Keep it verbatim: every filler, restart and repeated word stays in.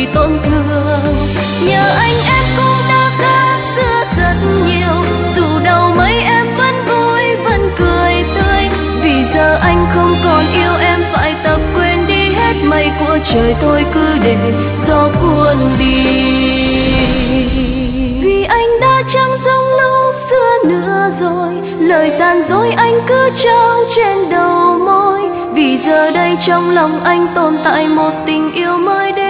bị tổn thương. Nhờ anh em cũng đã khác xưa rất nhiều, dù đầu mấy em vẫn vui vẫn cười tươi. Vì giờ anh không còn yêu em, phải tập quên đi hết mây của trời, tôi cứ để gió cuốn đi. Vì anh đã chẳng giống lúc xưa nữa rồi, lời gian dối anh cứ trao trên đầu môi. Vì giờ đây trong lòng anh tồn tại một tình yêu mới đến